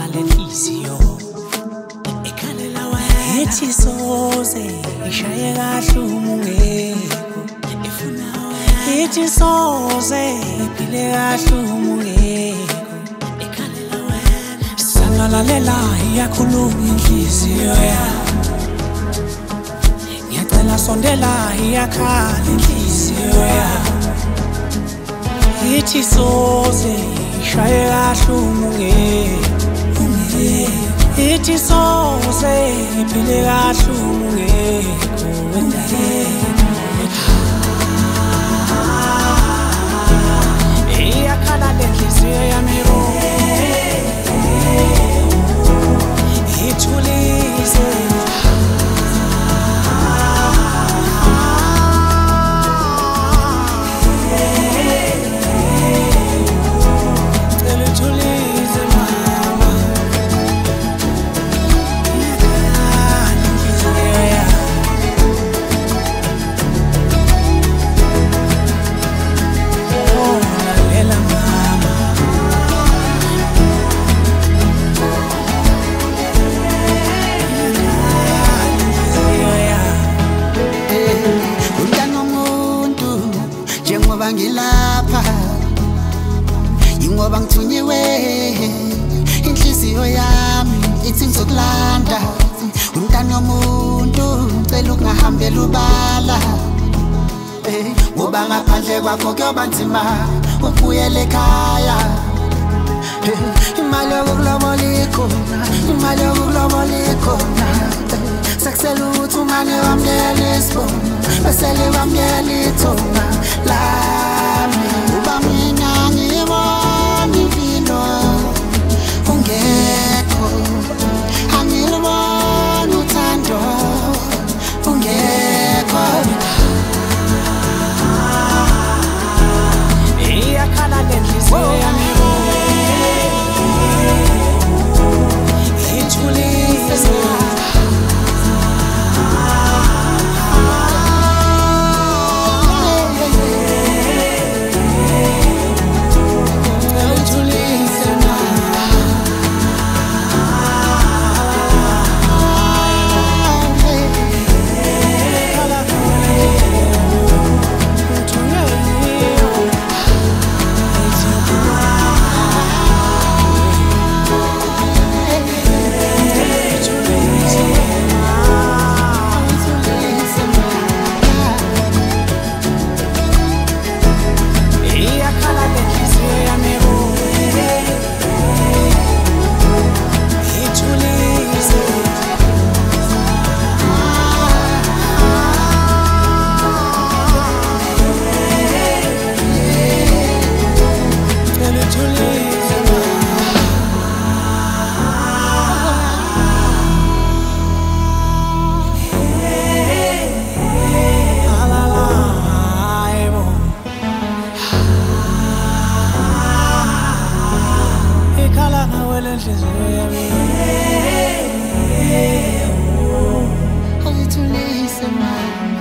lenhliziyo ekhalela wena ethi soze ishaye kahle umungeko efuna wena ethi soze iphile kahle umungeko ekhalela wena sangalalela iyakhuluma inhliziyo yami ngiyacela sondela iyakhala inhliziyo yami ithi soze ishaye kahle umungeko ithi soze iphile kahle umungeko iyakhala lenhliziyo yami ithulise ngilapha ingoba ngithunyiwe inhliziyo yami ithi ngizokulanda umntana womuntu ngicela ukungahambela ubala ngoba ngaphandle kwakho kuyoba nzima ukubuyela ekhaya imali yokulobola ikhona imali yokulobola ikhona sekusele ukuthi umane wamyela isibona besele wamyela ithonga lami uba mina ngibona impilo ungekho angilibona uthando ungekho iyakhala lenhliziyo yami ithulise Hey, to listen, man.